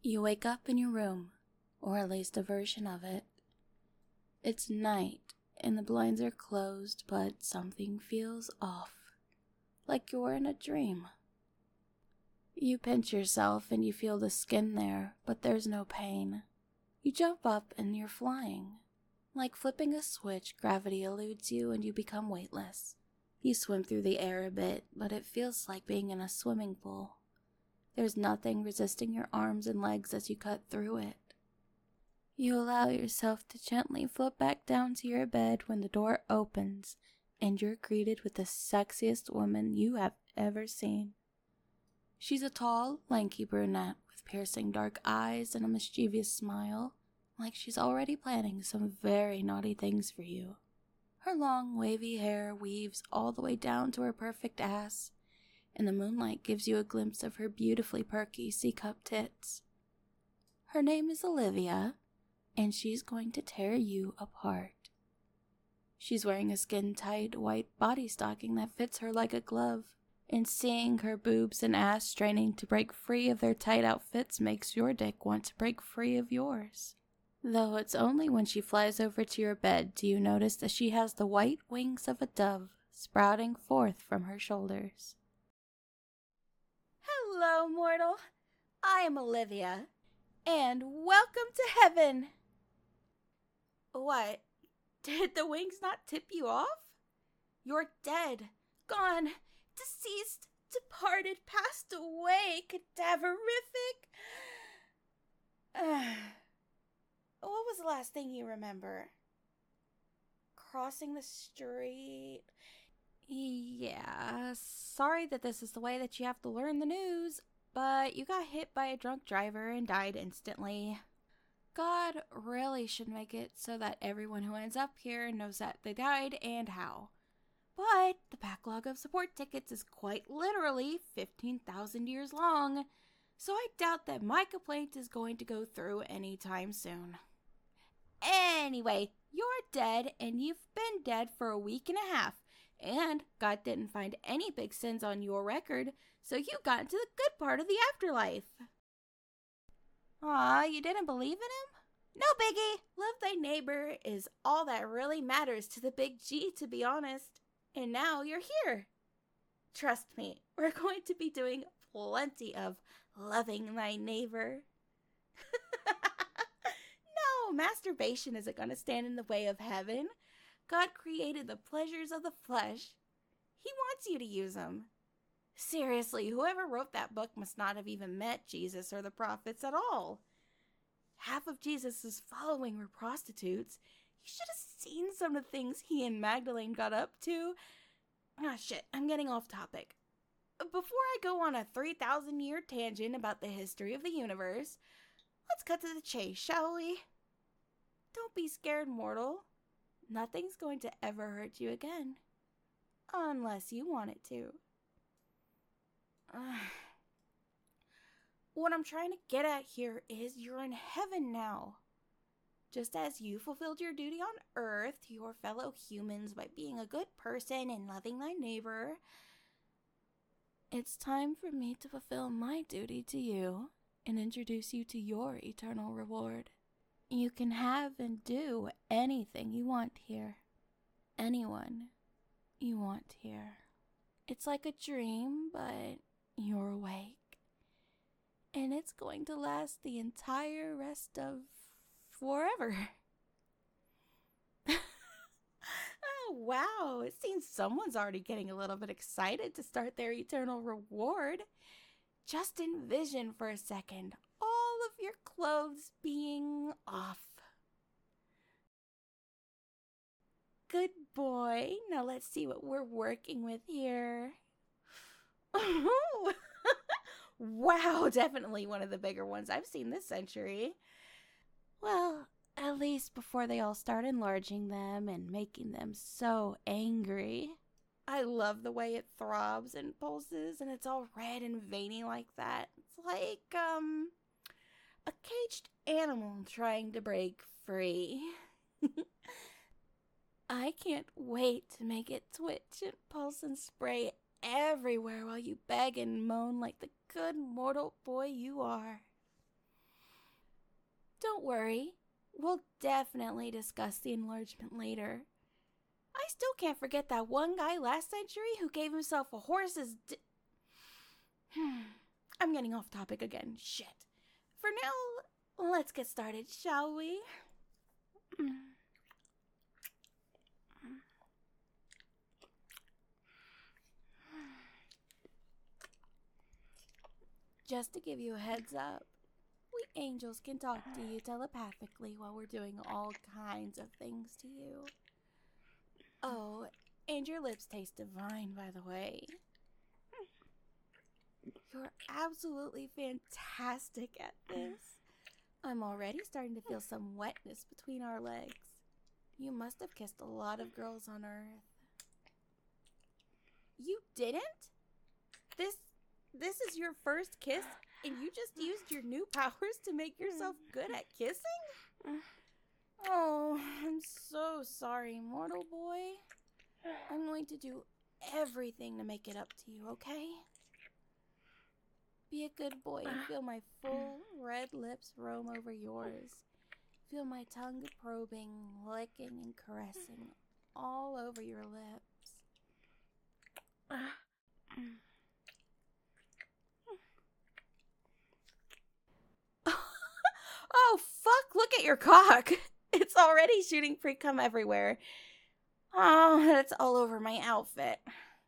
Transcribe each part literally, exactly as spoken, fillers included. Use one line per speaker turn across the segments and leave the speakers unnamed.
You wake up in your room, or at least a version of it. It's night, and the blinds are closed, but something feels off, like you're in a dream. You pinch yourself and you feel the skin there, but there's no pain. You jump up and you're flying. Like flipping a switch, gravity eludes you and you become weightless. You swim through the air a bit, but it feels like being in a swimming pool. There's nothing resisting your arms and legs as you cut through it. You allow yourself to gently float back down to your bed when the door opens and you're greeted with the sexiest woman you have ever seen. She's a tall, lanky brunette with piercing dark eyes and a mischievous smile, like she's already planning some very naughty things for you. Her long, wavy hair weaves all the way down to her perfect ass, and the moonlight gives you a glimpse of her beautifully perky C-cup tits. Her name is Olivia, and she's going to tear you apart. She's wearing a skin-tight white body stocking that fits her like a glove, and seeing her boobs and ass straining to break free of their tight outfits makes your dick want to break free of yours. Though it's only when she flies over to your bed do you notice that she has the white wings of a dove sprouting forth from her shoulders.
Hello, mortal. I am Olivia, and welcome to heaven. What? Did the wings not tip you off? You're dead, gone, deceased, departed, passed away, cadaverific. What was the last thing you remember? Crossing the street?
Yeah, sorry that this is the way that you have to learn the news, but you got hit by a drunk driver and died instantly. God really should make it so that everyone who ends up here knows that they died and how. But the backlog of support tickets is quite literally fifteen thousand years long, so I doubt that my complaint is going to go through anytime soon. Anyway, you're dead, and you've been dead for a week and a half, and God didn't find any big sins on your record, so you got into the good part of the afterlife. Aw, you didn't believe in him?
No biggie. Love thy neighbor is all that really matters to the big G, to be honest. And now you're here. Trust me, we're going to be doing plenty of loving thy neighbor. No, masturbation isn't going to stand in the way of heaven. God created the pleasures of the flesh. He wants you to use them. Seriously, whoever wrote that book must not have even met Jesus or the prophets at all. Half of Jesus' following were prostitutes. You should have seen some of the things he and Magdalene got up to. Ah, shit, I'm getting off topic. Before I go on a three thousand year tangent about the history of the universe, let's cut to the chase, shall we? Don't be scared, mortal. Nothing's going to ever hurt you again. Unless you want it to. Uh, what I'm trying to get at here is you're in heaven now. Just as you fulfilled your duty on earth to your fellow humans by being a good person and loving thy neighbor, it's time for me to fulfill my duty to you and introduce you to your eternal reward. You can have and do anything you want here. Anyone you want here. It's like a dream, but you're awake. And it's going to last the entire rest of forever. Oh, wow. It seems someone's already getting a little bit excited to start their eternal reward. Just envision for a second all of your clothes being off. Good boy. Now let's see what we're working with here. Wow, definitely one of the bigger ones I've seen this century. Well, at least before they all start enlarging them and making them so angry. I love the way it throbs and pulses, and it's all red and veiny like that. It's like, um, a caged animal trying to break free. I can't wait to make it twitch and pulse and spray everywhere while you beg and moan like the good mortal boy you are. Don't worry. We'll definitely discuss the enlargement later. I still can't forget that one guy last century who gave himself a horse's di- Hmm. I'm getting off topic again. Shit. For now, let's get started, shall we? Just to give you a heads up, we angels can talk to you telepathically while we're doing all kinds of things to you. Oh, and your lips taste divine, by the way. You're absolutely fantastic at this. I'm already starting to feel some wetness between our legs. You must have kissed a lot of girls on Earth. You didn't? This this is your first kiss, and you just used your new powers to make yourself good at kissing? Oh, I'm so sorry, mortal boy. I'm going to do everything to make it up to you, okay? Be a good boy and feel my full red lips roam over yours. Feel my tongue probing, licking, and caressing all over your lips. Oh, fuck, look at your cock. It's already shooting pre-cum everywhere. Oh, it's all over my outfit.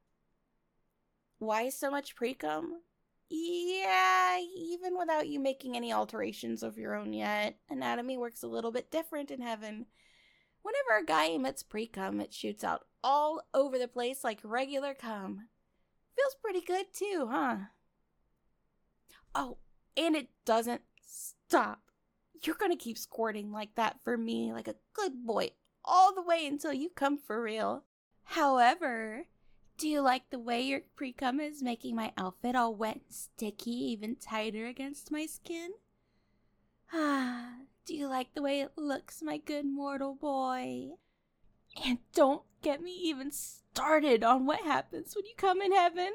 Why so much pre-cum? Yeah, even without you making any alterations of your own yet, anatomy works a little bit different in heaven. Whenever a guy emits pre-cum, it shoots out all over the place like regular cum. Feels pretty good too, huh? Oh, and it doesn't stop. You're gonna keep squirting like that for me, like a good boy, all the way until you come for real. However, do you like the way your pre-cum is making my outfit all wet and sticky, even tighter against my skin? Ah, do you like the way it looks, my good mortal boy? And don't get me even started on what happens when you come in heaven.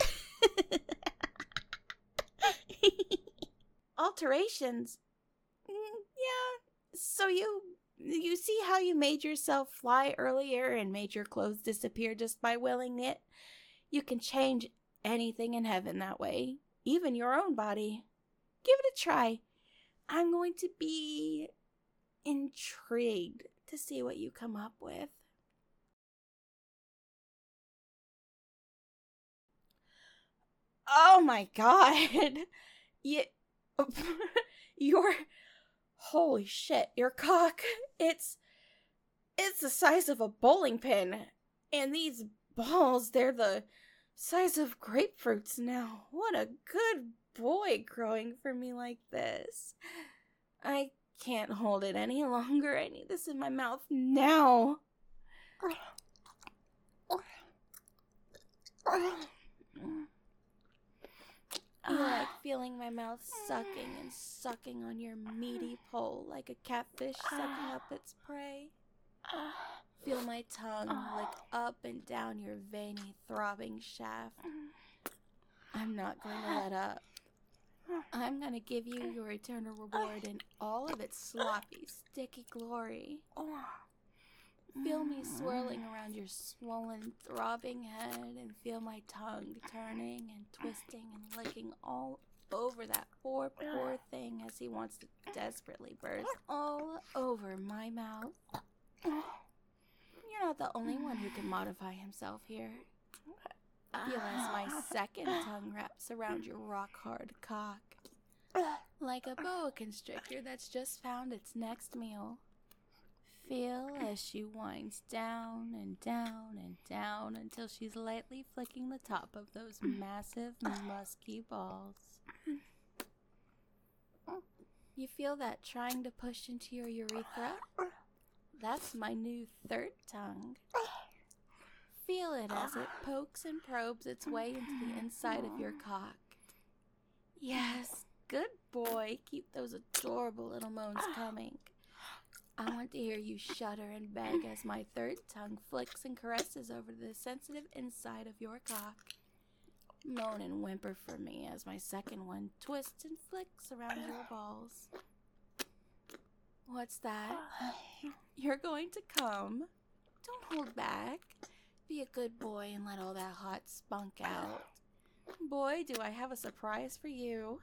Alterations? Mm, yeah, so you... You see how you made yourself fly earlier and made your clothes disappear just by willing it? You can change anything in heaven that way, even your own body. Give it a try. I'm going to be intrigued to see what you come up with. Oh my god. You, your... Holy shit, your cock, it's, it's the size of a bowling pin. And these balls, they're the size of grapefruits now. What a good boy growing for me like this. I can't hold it any longer. I need this in my mouth now. You like feeling my mouth sucking and sucking on your meaty pole like a catfish sucking up its prey? Feel my tongue lick up and down your veiny, throbbing shaft. I'm not going to let up. I'm going to give you your eternal reward in all of its sloppy, sticky glory. Feel me swirling around your swollen, throbbing head and feel my tongue turning and twisting and licking all over that poor, poor thing as he wants to desperately burst all over my mouth. You're not the only one who can modify himself here. Feel as my second tongue wraps around your rock-hard cock. Like a boa constrictor that's just found its next meal. Feel as she winds down and down and down until she's lightly flicking the top of those massive, musky balls. You feel that trying to push into your urethra? That's my new third tongue. Feel it as it pokes and probes its way into the inside of your cock. Yes, good boy. Keep those adorable little moans coming. I want to hear you shudder and beg as my third tongue flicks and caresses over the sensitive inside of your cock. Moan and whimper for me as my second one twists and flicks around your balls. What's that? You're going to come. Don't hold back. Be a good boy and let all that hot spunk out. Boy, do I have a surprise for you.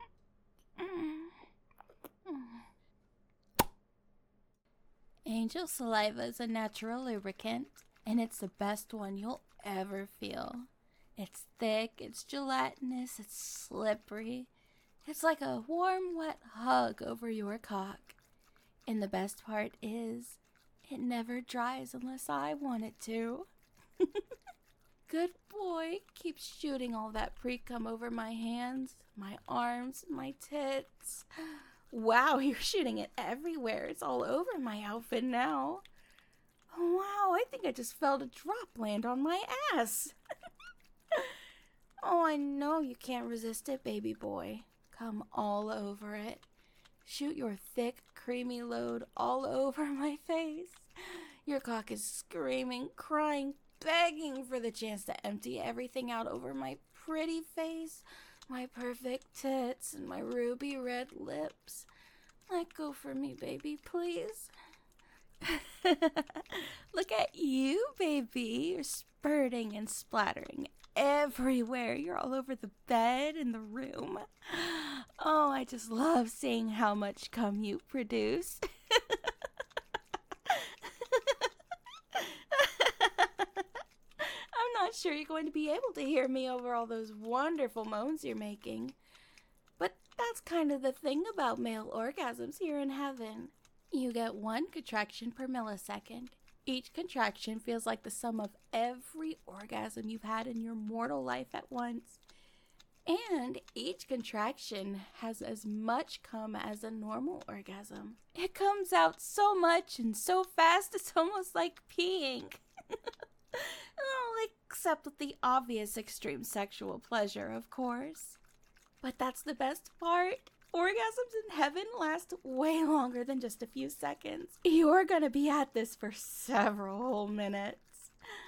Angel saliva is a natural lubricant, and it's the best one you'll ever feel. It's thick, it's gelatinous, it's slippery. It's like a warm, wet hug over your cock. And the best part is, it never dries unless I want it to. Good boy, keep shooting all that pre-cum over my hands, my arms, my tits. Wow, you're shooting it everywhere. It's all over my outfit now. Wow, I think I just felt a drop land on my ass. Oh, I know you can't resist it, baby boy. Come all over it. Shoot your thick, creamy load all over my face. Your cock is screaming, crying, begging for the chance to empty everything out over my pretty face, my perfect tits, and my ruby red lips. Let go for me, baby, please. Look at you, baby. You're spurting and splattering everywhere. You're all over the bed and the room. Oh, I just love seeing how much cum you produce. I'm not sure you're going to be able to hear me over all those wonderful moans you're making. But that's kind of the thing about male orgasms here in heaven. You get one contraction per millisecond. Each contraction feels like the sum of every orgasm you've had in your mortal life at once. And each contraction has as much cum as a normal orgasm. It comes out so much and so fast it's almost like peeing. Oh, except with the obvious extreme sexual pleasure, of course. But that's the best part. Orgasms in heaven last way longer than just a few seconds. You're gonna be at this for several whole minutes.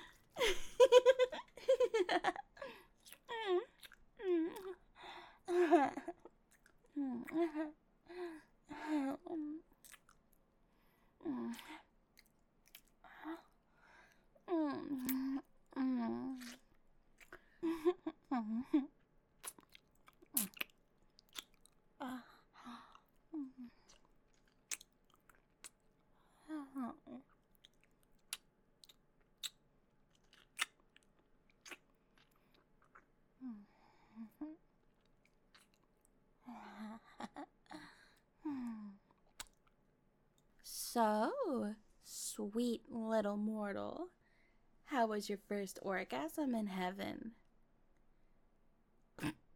So, sweet little mortal, how was your first orgasm in heaven? Of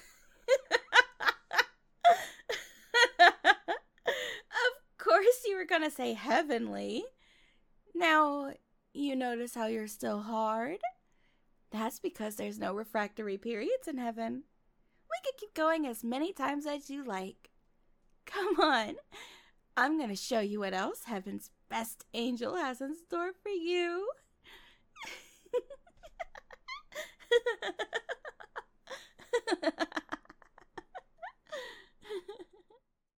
course you were gonna say heavenly. Now, you notice how you're still hard? That's because there's no refractory periods in heaven. We could keep going as many times as you like. Come on. I'm going to show you what else heaven's best angel has in store for you.